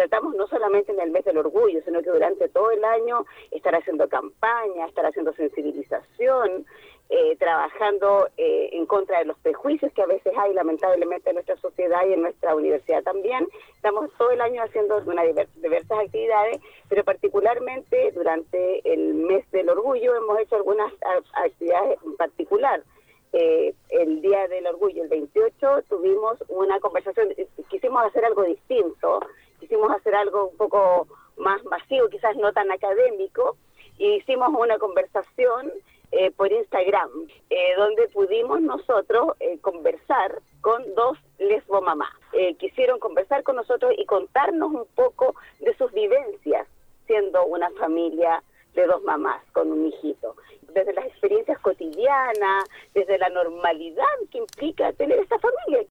tratamos no solamente en el mes del orgullo, sino que durante todo el año estar haciendo campaña, estar haciendo sensibilización, trabajando en contra de los prejuicios que a veces hay lamentablemente en nuestra sociedad y en nuestra universidad también. Estamos todo el año haciendo diversas actividades, pero particularmente durante el mes del orgullo hemos hecho algunas actividades en particular. El Día del Orgullo, el 28, tuvimos una conversación, quisimos hacer algo distinto, quisimos hacer algo un poco más masivo, quizás no tan académico, y hicimos una conversación por Instagram, donde pudimos nosotros conversar con dos lesbomamás. Quisieron conversar con nosotros y contarnos un poco de sus vivencias, siendo una familia de dos mamás con un hijito, desde las experiencias cotidianas, desde la normalidad que implica tener esta familia.